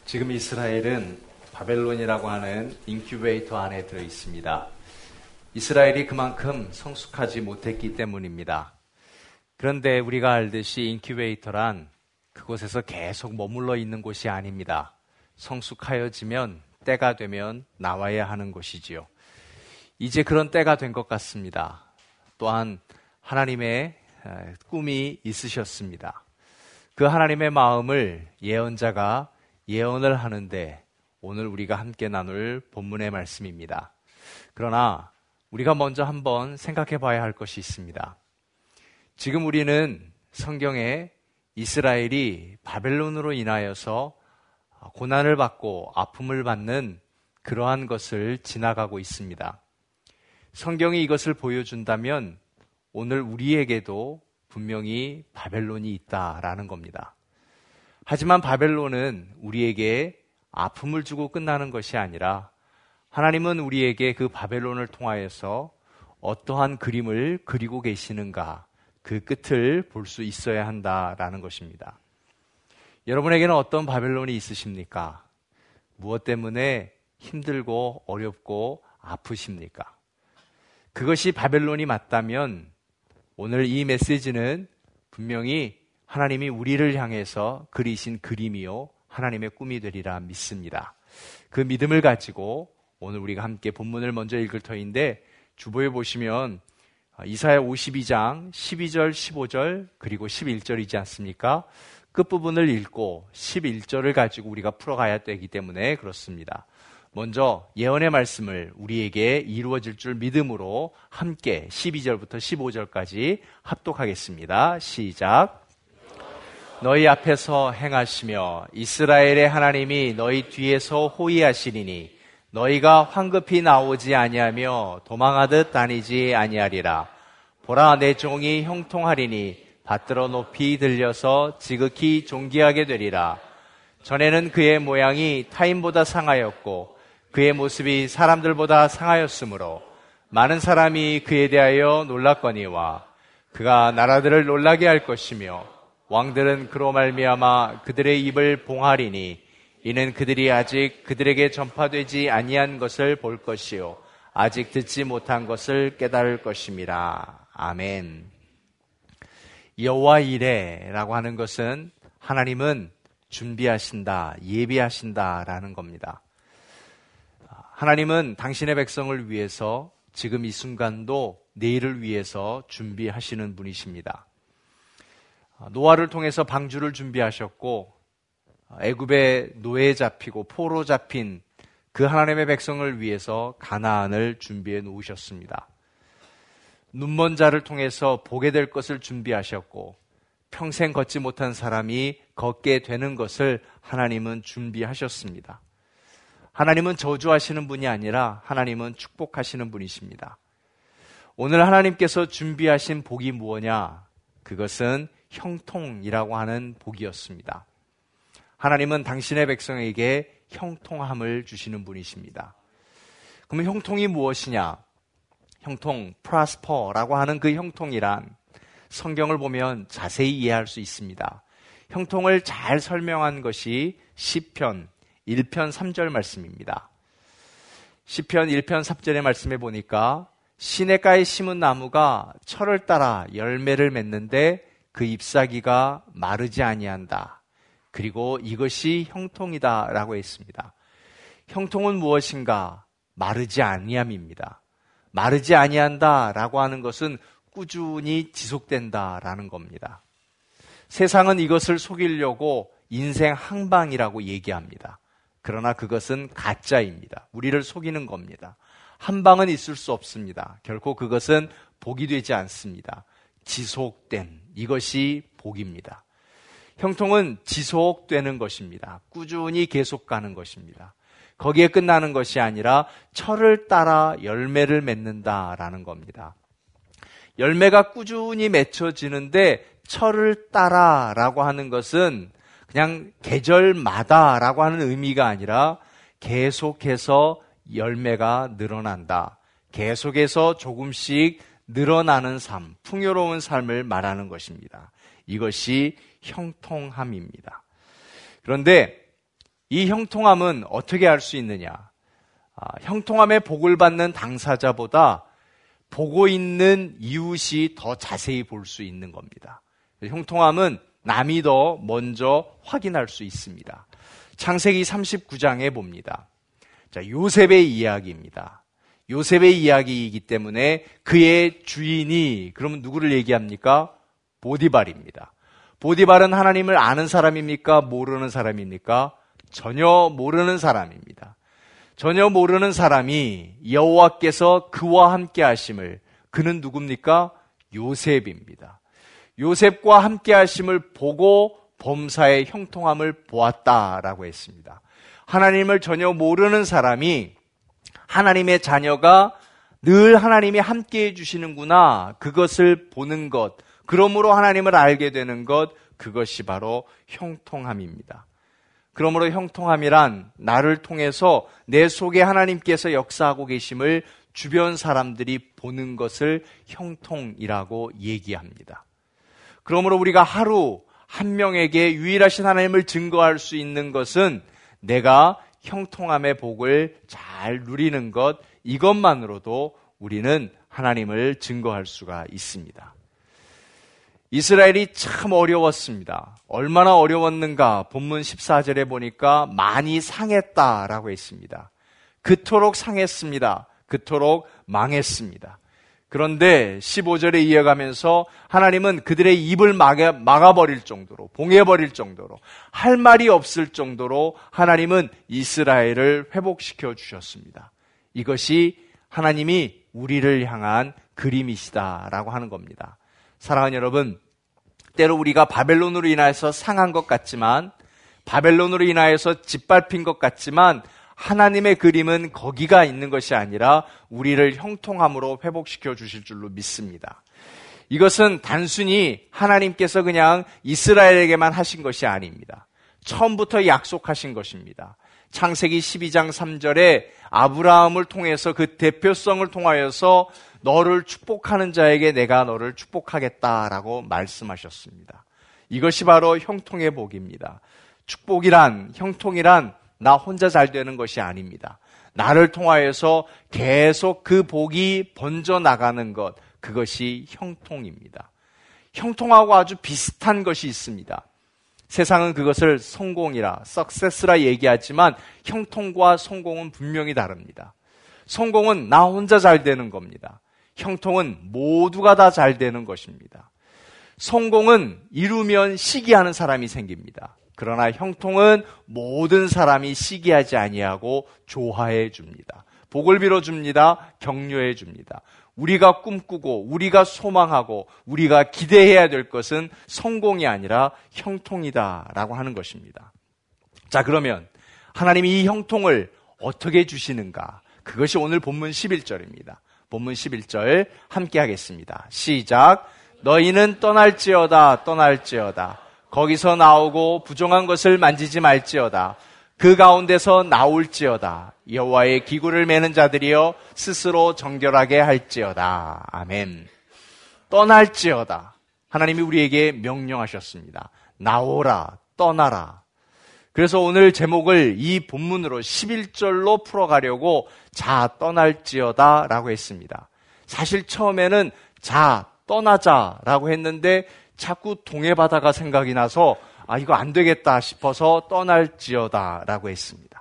지금 이스라엘은 바벨론이라고 하는 인큐베이터 안에 들어 있습니다. 이스라엘이 그만큼 성숙하지 못했기 때문입니다. 그런데 우리가 알듯이 인큐베이터란 그곳에서 계속 머물러 있는 곳이 아닙니다. 성숙하여지면 때가 되면 나와야 하는 곳이지요. 이제 그런 때가 된 것 같습니다. 또한 하나님의 꿈이 있으셨습니다. 그 하나님의 마음을 예언자가 예언을 하는데 오늘 우리가 함께 나눌 본문의 말씀입니다. 그러나 우리가 먼저 한번 생각해 봐야 할 것이 있습니다. 지금 우리는 성경에 이스라엘이 바벨론으로 인하여서 고난을 받고 아픔을 받는 그러한 것을 지나가고 있습니다. 성경이 이것을 보여준다면 오늘 우리에게도 분명히 바벨론이 있다라는 겁니다. 하지만 바벨론은 우리에게 아픔을 주고 끝나는 것이 아니라 하나님은 우리에게 그 바벨론을 통하여서 어떠한 그림을 그리고 계시는가, 그 끝을 볼 수 있어야 한다라는 것입니다. 여러분에게는 어떤 바벨론이 있으십니까? 무엇 때문에 힘들고 어렵고 아프십니까? 그것이 바벨론이 맞다면 오늘 이 메시지는 분명히 하나님이 우리를 향해서 그리신 그림이요 하나님의 꿈이 되리라 믿습니다. 그 믿음을 가지고 오늘 우리가 함께 본문을 먼저 읽을 터인데 주보에 보시면 이사야 52장 12절 15절 그리고 11절이지 않습니까? 끝부분을 읽고 11절을 가지고 우리가 풀어가야 되기 때문에 그렇습니다. 먼저 예언의 말씀을 우리에게 이루어질 줄 믿음으로 함께 12절부터 15절까지 합독하겠습니다. 시작. 너희 앞에서 행하시며 이스라엘의 하나님이 너희 뒤에서 호위하시리니 너희가 황급히 나오지 아니하며 도망하듯 다니지 아니하리라. 보라, 내 종이 형통하리니 받들어 높이 들려서 지극히 존귀하게 되리라. 전에는 그의 모양이 타인보다 상하였고 그의 모습이 사람들보다 상하였으므로 많은 사람이 그에 대하여 놀랐거니와 그가 나라들을 놀라게 할 것이며 왕들은 그로 말미암아 그들의 입을 봉하리니 이는 그들이 아직 그들에게 전파되지 아니한 것을 볼 것이요 아직 듣지 못한 것을 깨달을 것임이라. 아멘. 여호와 이레라고 하는 것은 하나님은 준비하신다, 예비하신다라는 겁니다. 하나님은 당신의 백성을 위해서 지금 이 순간도 내일을 위해서 준비하시는 분이십니다. 노아를 통해서 방주를 준비하셨고 애굽의 노예에 잡히고 포로 잡힌 그 하나님의 백성을 위해서 가나안을 준비해 놓으셨습니다. 눈먼 자를 통해서 보게 될 것을 준비하셨고 평생 걷지 못한 사람이 걷게 되는 것을 하나님은 준비하셨습니다. 하나님은 저주하시는 분이 아니라 하나님은 축복하시는 분이십니다. 오늘 하나님께서 준비하신 복이 무엇냐? 그것은 형통이라고 하는 복이었습니다. 하나님은 당신의 백성에게 형통함을 주시는 분이십니다. 그러면 형통이 무엇이냐? 형통, prosper라고 하는 그 형통이란 성경을 보면 자세히 이해할 수 있습니다. 형통을 잘 설명한 것이 시편 1편 3절 말씀입니다. 시편 1편 3절의 말씀에 보니까 시냇가에 심은 나무가 철을 따라 열매를 맺는데 그 잎사귀가 마르지 아니한다. 그리고 이것이 형통이다 라고 했습니다. 형통은 무엇인가? 마르지 아니함입니다. 마르지 아니한다 라고 하는 것은 꾸준히 지속된다라는 겁니다. 세상은 이것을 속이려고 인생 항방이라고 얘기합니다. 그러나 그것은 가짜입니다. 우리를 속이는 겁니다. 한방은 있을 수 없습니다. 결코 그것은 복이 되지 않습니다. 지속된 이것이 복입니다. 형통은 지속되는 것입니다. 꾸준히 계속 가는 것입니다. 거기에 끝나는 것이 아니라 철을 따라 열매를 맺는다라는 겁니다. 열매가 꾸준히 맺혀지는데 철을 따라라고 하는 것은 그냥 계절마다라고 하는 의미가 아니라 계속해서 열매가 늘어난다. 계속해서 조금씩 늘어나는 삶, 풍요로운 삶을 말하는 것입니다. 이것이 형통함입니다. 그런데 이 형통함은 어떻게 할 수 있느냐? 형통함의 복을 받는 당사자보다 보고 있는 이웃이 더 자세히 볼 수 있는 겁니다. 형통함은 남이 더 먼저 확인할 수 있습니다. 창세기 39장에 봅니다. 자, 요셉의 이야기입니다. 요셉의 이야기이기 때문에 그의 주인이, 그러면 누구를 얘기합니까? 보디발입니다. 보디발은 하나님을 아는 사람입니까? 모르는 사람입니까? 전혀 모르는 사람입니다. 전혀 모르는 사람이 여호와께서 그와 함께 하심을, 그는 누굽니까? 요셉입니다. 요셉과 함께 하심을 보고 범사의 형통함을 보았다라고 했습니다. 하나님을 전혀 모르는 사람이 하나님의 자녀가 늘 하나님이 함께 해주시는구나, 그것을 보는 것, 그러므로 하나님을 알게 되는 것, 그것이 바로 형통함입니다. 그러므로 형통함이란 나를 통해서 내 속에 하나님께서 역사하고 계심을 주변 사람들이 보는 것을 형통이라고 얘기합니다. 그러므로 우리가 하루 한 명에게 유일하신 하나님을 증거할 수 있는 것은 내가 형통함의 복을 잘 누리는 것, 이것만으로도 우리는 하나님을 증거할 수가 있습니다. 이스라엘이 참 어려웠습니다. 얼마나 어려웠는가? 본문 14절에 보니까 많이 상했다라고 했습니다. 그토록 상했습니다. 그토록 망했습니다. 그런데 15절에 이어가면서 하나님은 그들의 입을 막아버릴 정도로, 봉해버릴 정도로, 할 말이 없을 정도로 하나님은 이스라엘을 회복시켜 주셨습니다. 이것이 하나님이 우리를 향한 그림이시다라고 하는 겁니다. 사랑하는 여러분, 때로 우리가 바벨론으로 인하여서 상한 것 같지만, 바벨론으로 인하여서 짓밟힌 것 같지만, 하나님의 그림은 거기가 있는 것이 아니라 우리를 형통함으로 회복시켜 주실 줄로 믿습니다. 이것은 단순히 하나님께서 그냥 이스라엘에게만 하신 것이 아닙니다. 처음부터 약속하신 것입니다. 창세기 12장 3절에 아브라함을 통해서 그 대표성을 통하여서 너를 축복하는 자에게 내가 너를 축복하겠다라고 말씀하셨습니다. 이것이 바로 형통의 복입니다. 축복이란, 형통이란 나 혼자 잘 되는 것이 아닙니다. 나를 통하여서 계속 그 복이 번져나가는 것, 그것이 형통입니다. 형통하고 아주 비슷한 것이 있습니다. 세상은 그것을 성공이라, success라 얘기하지만 형통과 성공은 분명히 다릅니다. 성공은 나 혼자 잘 되는 겁니다. 형통은 모두가 다 잘 되는 것입니다. 성공은 이루면 시기하는 사람이 생깁니다. 그러나 형통은 모든 사람이 시기하지 아니하고 조화해 줍니다. 복을 빌어 줍니다. 격려해 줍니다. 우리가 꿈꾸고 우리가 소망하고 우리가 기대해야 될 것은 성공이 아니라 형통이다라고 하는 것입니다. 자, 그러면 하나님이 이 형통을 어떻게 주시는가? 그것이 오늘 본문 11절입니다. 본문 11절 함께 하겠습니다. 시작. 너희는 떠날지어다 떠날지어다. 거기서 나오고 부정한 것을 만지지 말지어다. 그 가운데서 나올지어다. 여호와의 기구를 매는 자들이여 스스로 정결하게 할지어다. 아멘. 떠날지어다. 하나님이 우리에게 명령하셨습니다. 나오라, 떠나라. 그래서 오늘 제목을 이 본문으로 11절로 풀어가려고 자, 떠날지어다 라고 했습니다. 사실 처음에는 자, 떠나자라고 했는데 자꾸 동해바다가 생각이 나서 이거 안 되겠다 싶어서 떠날지어다 라고 했습니다.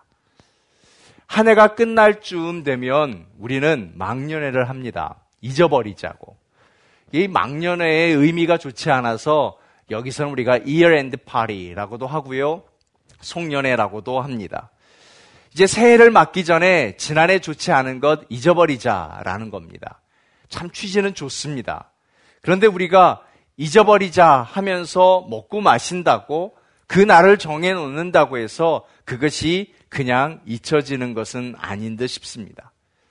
한 해가 끝날 쯤 되면 우리는 망년회를 합니다. 잊어버리자고. 이 망년회의 의미가 좋지 않아서 여기서는 우리가 year end party라고도 하고요. 송년회라고도 합니다. 이제 새해를 맞기 전에 지난해 좋지 않은 것 잊어버리자라는 겁니다. 참 취지는 좋습니다. 그런데 우리가 잊어버리자 하면서 먹고 마신다고 그 날을 정해놓는다고 해서 그것이 그냥 잊혀지는 것은 아닌 듯 싶습니다.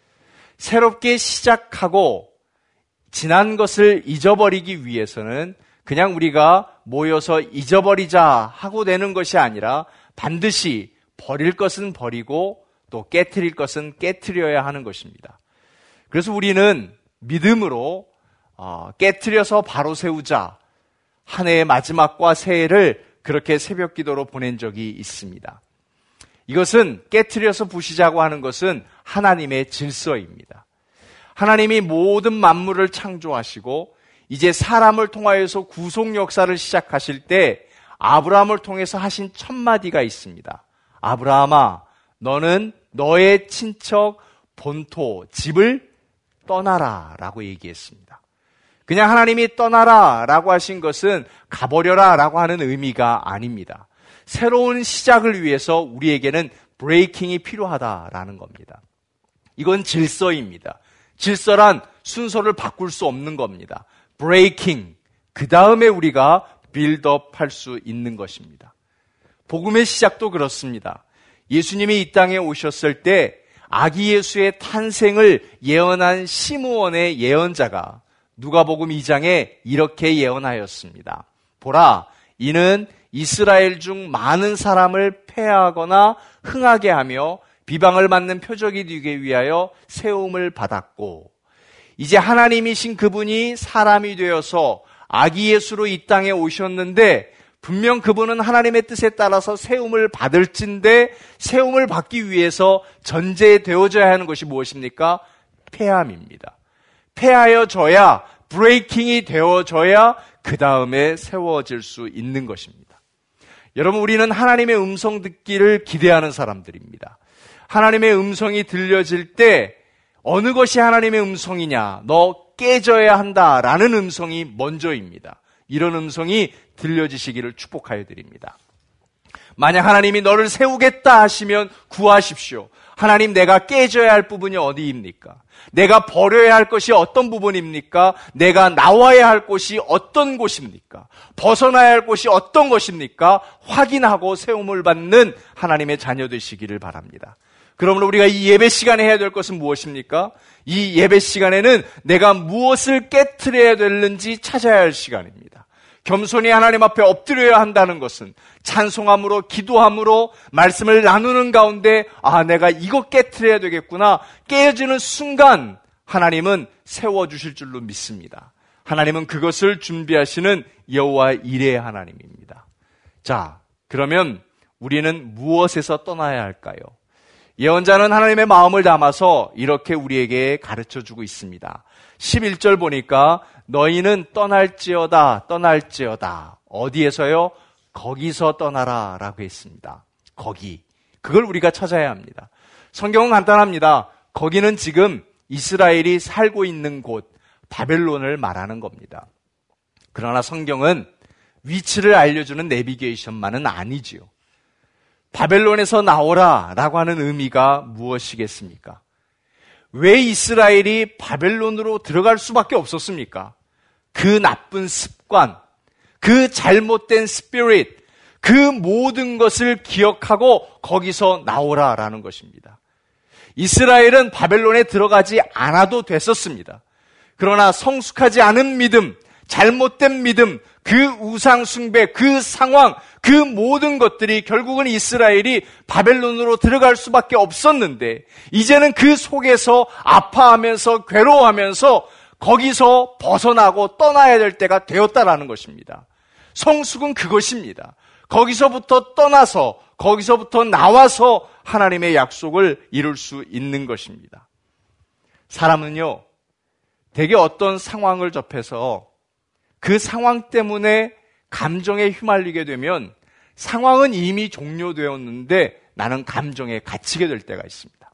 새롭게 시작하고 지난 것을 잊어버리기 위해서는 그냥 우리가 모여서 잊어버리자 하고 되는 것이 아니라 반드시 버릴 것은 버리고 또 깨트릴 것은 깨트려야 하는 것입니다. 그래서 우리는 믿음으로 깨트려서 바로 세우자, 한 해의 마지막과 새해를 그렇게 새벽 기도로 보낸 적이 있습니다. 이것은 깨트려서 부시자고 하는 것은 하나님의 질서입니다. 하나님이 모든 만물을 창조하시고 이제 사람을 통하여서 구속 역사를 시작하실 때 아브라함을 통해서 하신 첫 마디가 있습니다. 아브라함아, 너는 너의 친척, 본토, 집을 떠나라 라고 얘기했습니다. 그냥 하나님이 떠나라 라고 하신 것은 가버려라 라고 하는 의미가 아닙니다. 새로운 시작을 위해서 우리에게는 브레이킹이 필요하다라는 겁니다. 이건 질서입니다. 질서란 순서를 바꿀 수 없는 겁니다. 브레이킹, 그 다음에 우리가 빌드업 할 수 있는 것입니다. 복음의 시작도 그렇습니다. 예수님이 이 땅에 오셨을 때 아기 예수의 탄생을 예언한 시므온의 예언자가 누가복음 2장에 이렇게 예언하였습니다. 보라, 이는 이스라엘 중 많은 사람을 패하거나 흥하게 하며 비방을 받는 표적이 되기 위하여 세움을 받았고, 이제 하나님이신 그분이 사람이 되어서 아기 예수로 이 땅에 오셨는데 분명 그분은 하나님의 뜻에 따라서 세움을 받을진데 세움을 받기 위해서 전제되어져야 하는 것이 무엇입니까? 패함입니다. 패하여져야, 브레이킹이 되어져야 그 다음에 세워질 수 있는 것입니다. 여러분, 우리는 하나님의 음성 듣기를 기대하는 사람들입니다. 하나님의 음성이 들려질 때 어느 것이 하나님의 음성이냐, 너 깨져야 한다라는 음성이 먼저입니다. 이런 음성이 들려지시기를 축복하여 드립니다. 만약 하나님이 너를 세우겠다 하시면 구하십시오. 하나님, 내가 깨져야 할 부분이 어디입니까? 내가 버려야 할 것이 어떤 부분입니까? 내가 나와야 할 곳이 어떤 곳입니까? 벗어나야 할 곳이 어떤 것입니까? 확인하고 세움을 받는 하나님의 자녀 되시기를 바랍니다. 그러므로 우리가 이 예배 시간에 해야 될 것은 무엇입니까? 이 예배 시간에는 내가 무엇을 깨트려야 되는지 찾아야 할 시간입니다. 겸손히 하나님 앞에 엎드려야 한다는 것은 찬송함으로, 기도함으로, 말씀을 나누는 가운데 내가 이거 깨트려야 되겠구나 깨어지는 순간 하나님은 세워주실 줄로 믿습니다. 하나님은 그것을 준비하시는 여호와 이레의 하나님입니다. 자, 그러면 우리는 무엇에서 떠나야 할까요? 예언자는 하나님의 마음을 담아서 이렇게 우리에게 가르쳐주고 있습니다. 11절 보니까 너희는 떠날지어다. 어디에서요? 거기서 떠나라 라고 했습니다. 거기. 그걸 우리가 찾아야 합니다. 성경은 간단합니다. 거기는 지금 이스라엘이 살고 있는 곳, 바벨론을 말하는 겁니다. 그러나 성경은 위치를 알려주는 내비게이션만은 아니지요. 바벨론에서 나오라 라고 하는 의미가 무엇이겠습니까? 왜 이스라엘이 바벨론으로 들어갈 수밖에 없었습니까? 그 나쁜 습관, 그 잘못된 스피릿, 그 모든 것을 기억하고 거기서 나오라라는 것입니다. 이스라엘은 바벨론에 들어가지 않아도 됐었습니다. 그러나 성숙하지 않은 믿음, 잘못된 믿음, 그 우상 숭배, 그 상황, 그 모든 것들이 결국은 이스라엘이 바벨론으로 들어갈 수밖에 없었는데 이제는 그 속에서 아파하면서 괴로워하면서 거기서 벗어나고 떠나야 될 때가 되었다라는 것입니다. 성숙은 그것입니다. 거기서부터 떠나서, 거기서부터 나와서 하나님의 약속을 이룰 수 있는 것입니다. 사람은요, 되게 어떤 상황을 접해서 그 상황 때문에 감정에 휘말리게 되면 상황은 이미 종료되었는데 나는 감정에 갇히게 될 때가 있습니다.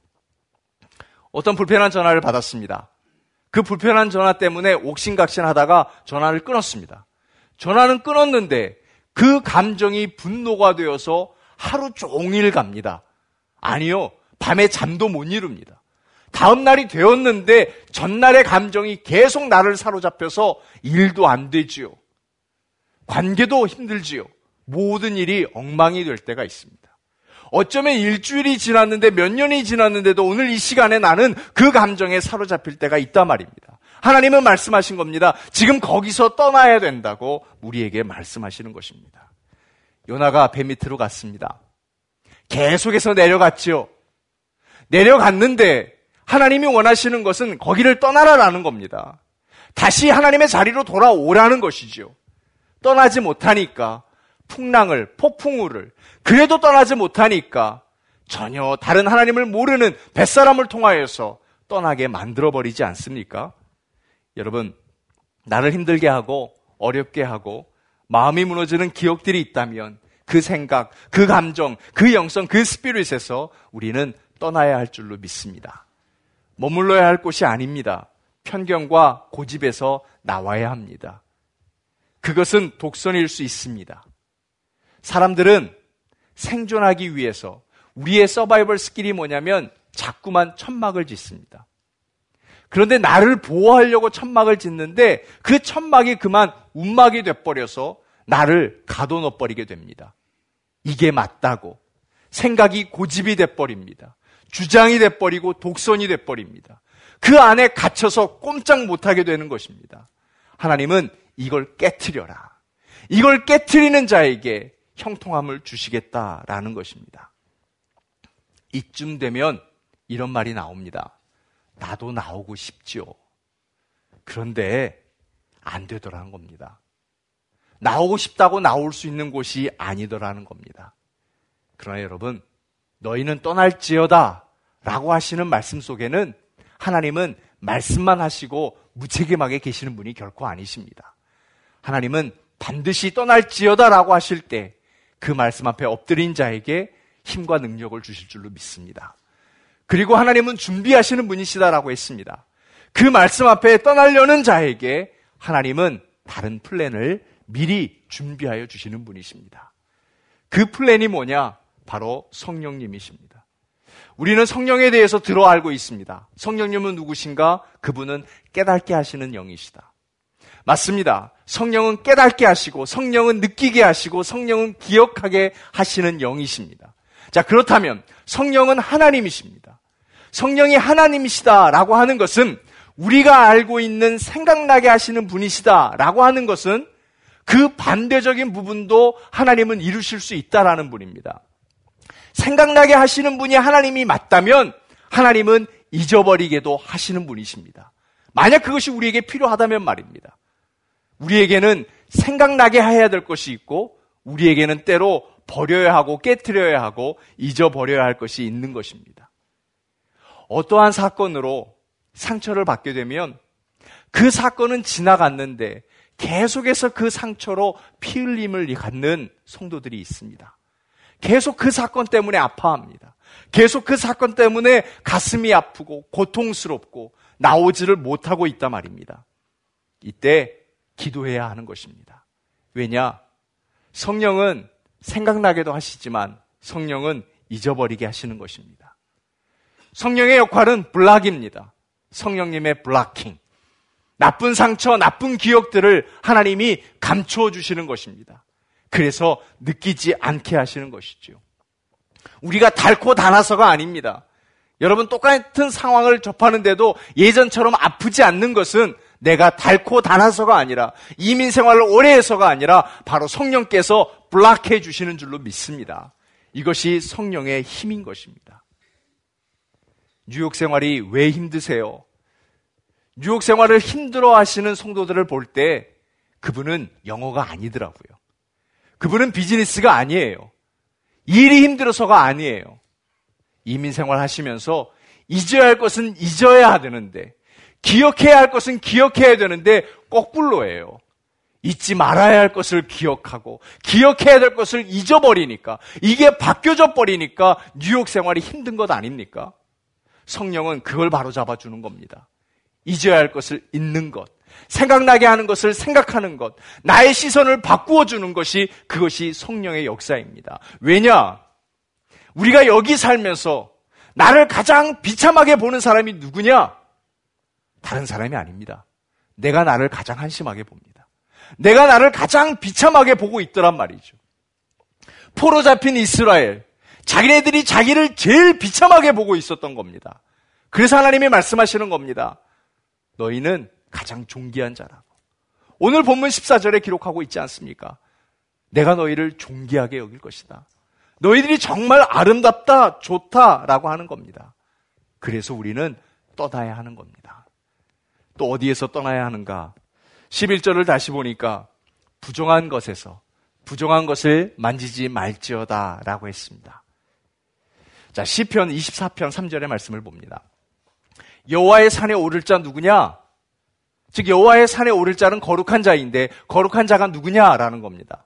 어떤 불편한 전화를 받았습니다. 그 불편한 전화 때문에 옥신각신하다가 전화를 끊었습니다. 전화는 끊었는데 그 감정이 분노가 되어서 하루 종일 갑니다. 아니요, 밤에 잠도 못 이룹니다. 다음 날이 되었는데 전날의 감정이 계속 나를 사로잡혀서 일도 안 되지요. 관계도 힘들지요. 모든 일이 엉망이 될 때가 있습니다. 어쩌면 일주일이 지났는데 몇 년이 지났는데도 오늘 이 시간에 나는 그 감정에 사로잡힐 때가 있단 말입니다. 하나님은 말씀하신 겁니다. 지금 거기서 떠나야 된다고 우리에게 말씀하시는 것입니다. 요나가 배 밑으로 갔습니다. 계속해서 내려갔지요. 내려갔는데 하나님이 원하시는 것은 거기를 떠나라라는 겁니다. 다시 하나님의 자리로 돌아오라는 것이죠. 떠나지 못하니까 풍랑을, 폭풍우를, 그래도 떠나지 못하니까 전혀 다른 하나님을 모르는 뱃사람을 통하여서 떠나게 만들어버리지 않습니까? 여러분, 나를 힘들게 하고 어렵게 하고 마음이 무너지는 기억들이 있다면 그 생각, 그 감정, 그 영성, 그 스피릿에서 우리는 떠나야 할 줄로 믿습니다. 머물러야 할 곳이 아닙니다. 편견과 고집에서 나와야 합니다. 그것은 독선일 수 있습니다. 사람들은 생존하기 위해서 우리의 서바이벌 스킬이 뭐냐면 자꾸만 천막을 짓습니다. 그런데 나를 보호하려고 천막을 짓는데 그 천막이 그만 움막이 돼버려서 나를 가둬넣어버리게 됩니다. 이게 맞다고 생각이 고집이 돼버립니다. 주장이 돼버리고 독선이 돼버립니다. 그 안에 갇혀서 꼼짝 못하게 되는 것입니다. 하나님은 이걸 깨트려라. 이걸 깨트리는 자에게 형통함을 주시겠다라는 것입니다. 이쯤 되면 이런 말이 나옵니다. 나도 나오고 싶지요. 그런데 안 되더라는 겁니다. 나오고 싶다고 나올 수 있는 곳이 아니더라는 겁니다. 그러나 여러분, 너희는 떠날지어다 라고 하시는 말씀 속에는 하나님은 말씀만 하시고 무책임하게 계시는 분이 결코 아니십니다. 하나님은 반드시 떠날지어다 라고 하실 때 그 말씀 앞에 엎드린 자에게 힘과 능력을 주실 줄로 믿습니다. 그리고 하나님은 준비하시는 분이시다라고 했습니다. 그 말씀 앞에 떠나려는 자에게 하나님은 다른 플랜을 미리 준비하여 주시는 분이십니다. 그 플랜이 뭐냐? 바로 성령님이십니다. 우리는 성령에 대해서 들어 알고 있습니다. 성령님은 누구신가? 그분은 깨닫게 하시는 영이시다. 맞습니다. 성령은 깨닫게 하시고 성령은 느끼게 하시고 성령은 기억하게 하시는 영이십니다. 자, 그렇다면 성령은 하나님이십니다. 성령이 하나님이시다라고 하는 것은 우리가 알고 있는 생각나게 하시는 분이시다라고 하는 것은 그 반대적인 부분도 하나님은 이루실 수 있다라는 분입니다. 생각나게 하시는 분이 하나님이 맞다면 하나님은 잊어버리게도 하시는 분이십니다. 만약 그것이 우리에게 필요하다면 말입니다. 우리에게는 생각나게 해야 될 것이 있고 우리에게는 때로 버려야 하고 깨트려야 하고 잊어버려야 할 것이 있는 것입니다. 어떠한 사건으로 상처를 받게 되면 그 사건은 지나갔는데 계속해서 그 상처로 피 흘림을 갖는 성도들이 있습니다. 계속 그 사건 때문에 아파합니다. 계속 그 사건 때문에 가슴이 아프고 고통스럽고 나오지를 못하고 있단 말입니다. 이때 기도해야 하는 것입니다. 왜냐? 성령은 생각나게도 하시지만 성령은 잊어버리게 하시는 것입니다. 성령의 역할은 블락입니다. 성령님의 블락킹. 나쁜 상처, 나쁜 기억들을 하나님이 감추어 주시는 것입니다. 그래서 느끼지 않게 하시는 것이죠. 우리가 닳고 닳아서가 아닙니다. 여러분, 똑같은 상황을 접하는데도 예전처럼 아프지 않는 것은 내가 닳고 닳아서가 아니라 이민 생활을 오래 해서가 아니라 바로 성령께서 블락해 주시는 줄로 믿습니다. 이것이 성령의 힘인 것입니다. 뉴욕 생활이 왜 힘드세요? 뉴욕 생활을 힘들어 하시는 성도들을 볼 때 그분은 영어가 아니더라고요. 그분은 비즈니스가 아니에요. 일이 힘들어서가 아니에요. 이민 생활 하시면서 잊어야 할 것은 잊어야 되는데 기억해야 할 것은 기억해야 되는데 거꾸로예요. 잊지 말아야 할 것을 기억하고 기억해야 될 것을 잊어버리니까 이게 바뀌어져 버리니까 뉴욕 생활이 힘든 것 아닙니까? 성령은 그걸 바로잡아 주는 겁니다. 잊어야 할 것을 잊는 것, 생각나게 하는 것을 생각하는 것, 나의 시선을 바꾸어 주는 것이 그것이 성령의 역사입니다. 왜냐? 우리가 여기 살면서 나를 가장 비참하게 보는 사람이 누구냐? 다른 사람이 아닙니다. 내가 나를 가장 한심하게 봅니다. 내가 나를 가장 비참하게 보고 있더란 말이죠. 포로 잡힌 이스라엘, 자기네들이 자기를 제일 비참하게 보고 있었던 겁니다. 그래서 하나님이 말씀하시는 겁니다. 너희는 가장 존귀한 자라고. 오늘 본문 14절에 기록하고 있지 않습니까? 내가 너희를 존귀하게 여길 것이다. 너희들이 정말 아름답다, 좋다라고 하는 겁니다. 그래서 우리는 떠나야 하는 겁니다. 또 어디에서 떠나야 하는가? 11절을 다시 보니까 부정한 것에서 부정한 것을 만지지 말지어다 라고 했습니다. 자, 시편 24편 3절의 말씀을 봅니다. 여호와의 산에 오를 자 누구냐? 즉 여호와의 산에 오를 자는 거룩한 자인데 거룩한 자가 누구냐라는 겁니다.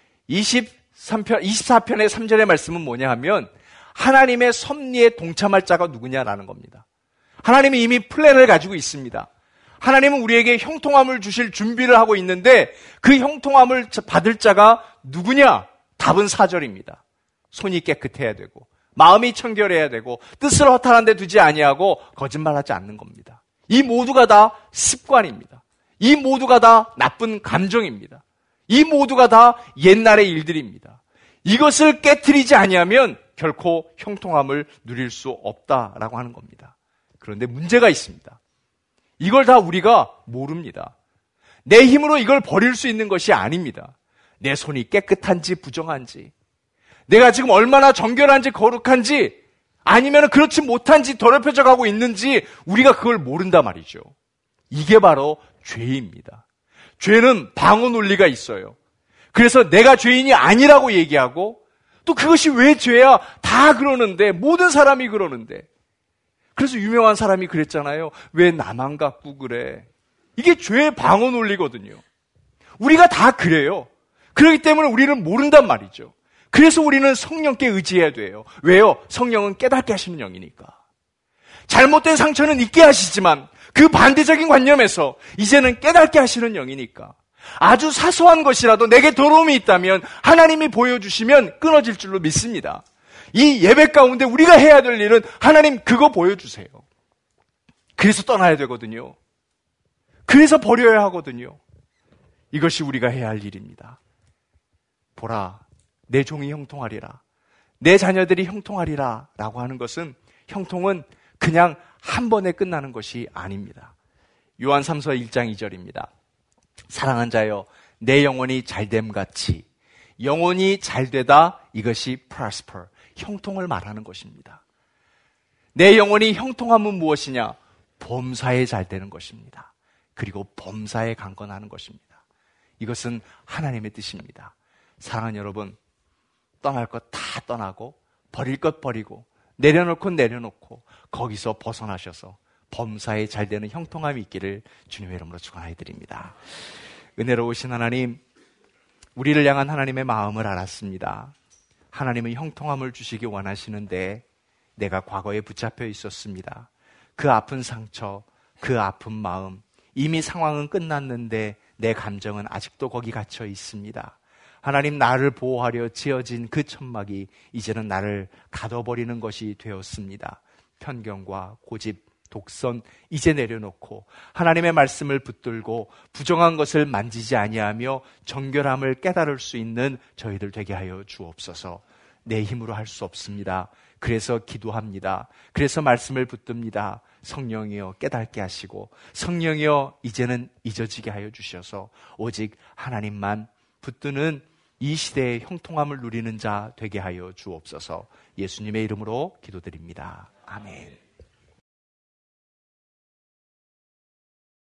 24편의 3절의 말씀은 뭐냐 하면 하나님의 섭리에 동참할 자가 누구냐라는 겁니다. 하나님이 이미 플랜을 가지고 있습니다. 하나님은 우리에게 형통함을 주실 준비를 하고 있는데 그 형통함을 받을 자가 누구냐? 답은 4절입니다. 손이 깨끗해야 되고 마음이 청결해야 되고 뜻을 허탄한 데 두지 아니하고 거짓말하지 않는 겁니다. 이 모두가 다 습관입니다. 이 모두가 다 나쁜 감정입니다. 이 모두가 다 옛날의 일들입니다. 이것을 깨트리지 아니하면 결코 형통함을 누릴 수 없다라고 하는 겁니다. 그런데 문제가 있습니다. 이걸 다 우리가 모릅니다. 내 힘으로 이걸 버릴 수 있는 것이 아닙니다. 내 손이 깨끗한지 부정한지, 내가 지금 얼마나 정결한지 거룩한지, 아니면 그렇지 못한지 더럽혀져 가고 있는지 우리가 그걸 모른단 말이죠. 이게 바로 죄입니다. 죄는 방어 논리가 있어요. 그래서 내가 죄인이 아니라고 얘기하고 또 그것이 왜 죄야? 다 그러는데, 모든 사람이 그러는데. 그래서 유명한 사람이 그랬잖아요. 왜 나만 갖고 그래? 이게 죄의 방어 논리거든요. 우리가 다 그래요. 그렇기 때문에 우리는 모른단 말이죠. 그래서 우리는 성령께 의지해야 돼요. 왜요? 성령은 깨닫게 하시는 영이니까. 잘못된 상처는 잊게 하시지만 그 반대적인 관념에서 이제는 깨닫게 하시는 영이니까. 아주 사소한 것이라도 내게 더러움이 있다면 하나님이 보여주시면 끊어질 줄로 믿습니다. 이 예배 가운데 우리가 해야 될 일은 하나님 그거 보여주세요. 그래서 떠나야 되거든요. 그래서 버려야 하거든요. 이것이 우리가 해야 할 일입니다. 보라, 내 종이 형통하리라. 내 자녀들이 형통하리라 라고 하는 것은, 형통은 그냥 한 번에 끝나는 것이 아닙니다. 요한 3서 1장 2절입니다. 사랑한 자여, 내 영혼이 잘됨같이 영혼이 잘되다, 이것이 prosper, 형통을 말하는 것입니다. 내 영혼이 형통함은 무엇이냐? 범사에 잘되는 것입니다. 그리고 범사에 강건하는 것입니다. 이것은 하나님의 뜻입니다. 사랑하는 여러분, 떠날 것 다 떠나고 버릴 것 버리고 내려놓고 거기서 벗어나셔서 범사에 잘되는 형통함이 있기를 주님의 이름으로 축원해드립니다. 은혜로우신 하나님, 우리를 향한 하나님의 마음을 알았습니다. 하나님은 형통함을 주시기 원하시는데 내가 과거에 붙잡혀 있었습니다. 그 아픈 상처, 그 아픈 마음, 이미 상황은 끝났는데 내 감정은 아직도 거기 갇혀 있습니다. 하나님, 나를 보호하려 지어진 그 천막이 이제는 나를 가둬버리는 것이 되었습니다. 편견과 고집, 독선 이제 내려놓고 하나님의 말씀을 붙들고 부정한 것을 만지지 아니하며 정결함을 깨달을 수 있는 저희들 되게 하여 주옵소서. 내 힘으로 할 수 없습니다. 그래서 기도합니다. 그래서 말씀을 붙듭니다. 성령이여 깨닫게 하시고, 성령이여 이제는 잊어지게 하여 주셔서 오직 하나님만 붙드는 이 시대의 형통함을 누리는 자 되게 하여 주옵소서. 예수님의 이름으로 기도드립니다. 아멘.